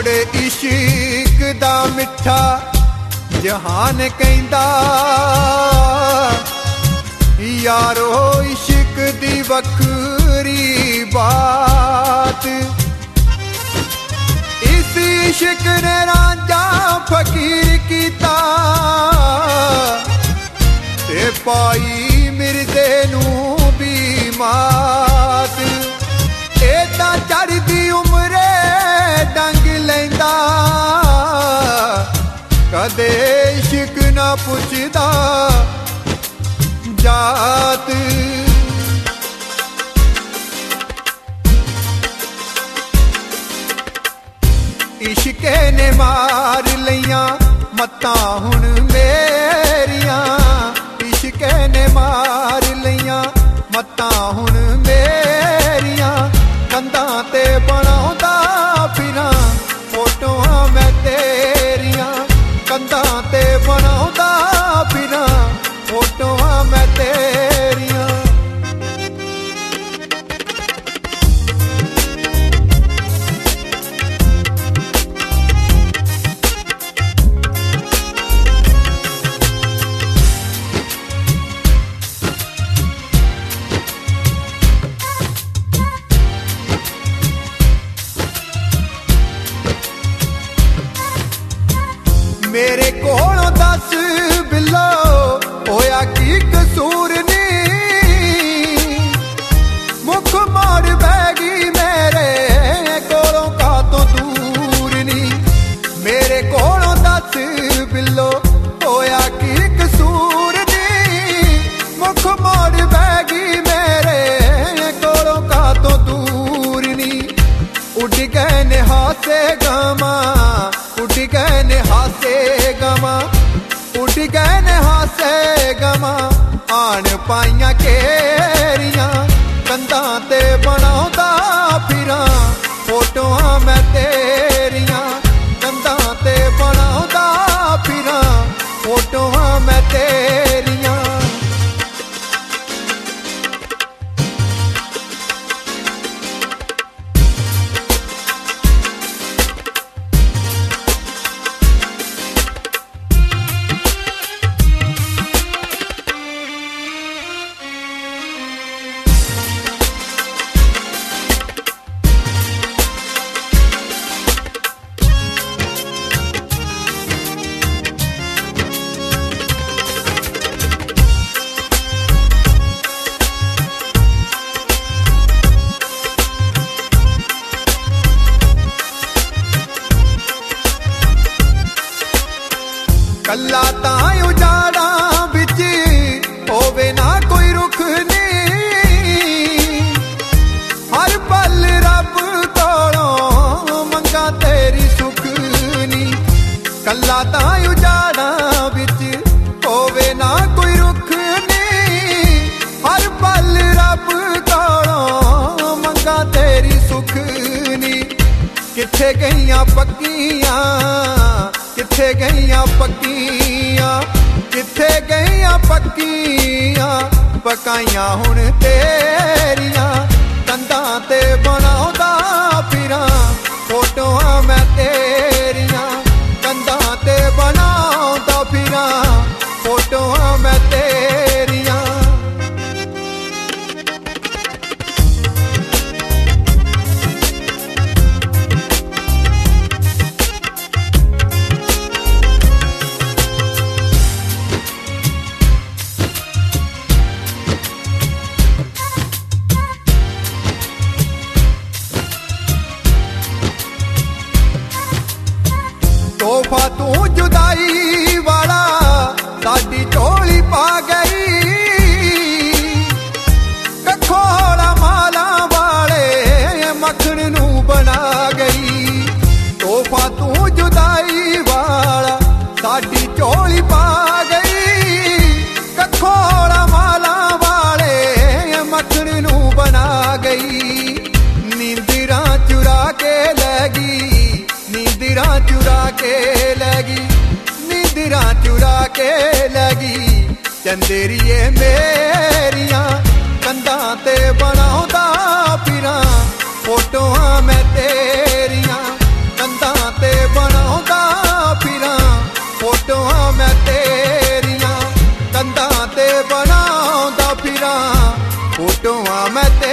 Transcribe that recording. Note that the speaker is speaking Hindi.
मुड़ इश्क दा मिठा जहान कहंदा यारो इश्क दी वखरी बात। इस इश्क ने रांझा फकीर कीता ते पाई मिर्जे नू भी मात। ए तां चढ़दी उमरे डंग लैंदा कदे इश्क ना पुछदा जात। इश्के ने मार लियां मत्तां हुण मेरियां। इश्के ने मार लियां मत्तां हुण मेरियां। कंधां ते बनाउंदा फिरां फोटोआं मैं तेरियां। कंधां ते बनाउंदा फिरां फोटोआं मैं तेरियां। मेरे कोलों दस बिलो होया की कसूर नी। मुख मोड़ बैगी मेरे कोलों का तो दूर नी। मेरे कोलों दस बिलो होया की कसूर नी। मुख मोड़ बैगी मेरे कोलों का तो दूर नी। उड़ गए ने हासे गमा उड़ गए ने हासे गमा। उड़ गए ने हासे गमा आन पाइयां केरियां। कंधां ते बनाउंदा फिरां फोटोआं मैं तेरियां। कंधां ते बनाउंदा फिरां फोटोआं मैं तेरियां। कल्ला तां उजाड़ा बिच होवे ना कोई रुख नी। हर पल रब कोलों मंगा तेरी सुख नी। कल्ला तां उजाड़ा बिच होवे ना कोई रुख नी। हर पल रब कोलों मंगा तेरी सुख नी। किथे गईयां पक्कियां किथे गईयां पक्कियां। किथे गईयां पक्कियां पकाइयां हुण तेरियां। कंधां ते बनाउंदा फिरां फोटोआं मैं तेरियां। कंधां ते बनाउंदा फिरां फोटोआं मैं तेरियां। तोहफा तू जुदाई वाला साडी झोली पा गई। कखोला माला वाले मखण नू बना गई। तोहफा तू जुदाई वाला साडी झोली पा गई। कखोला माला वाले मखण नू बना गई। नींदरां चुरा के लगी नींदरां चुरा के लगी। नींदरां चुरा के लगी चंदेरिए मेरियां। कंधां ते बनाउंदा फिरां फोटोआं मैं तेरियां। कंधां फकीरा फोटोआं मैं ते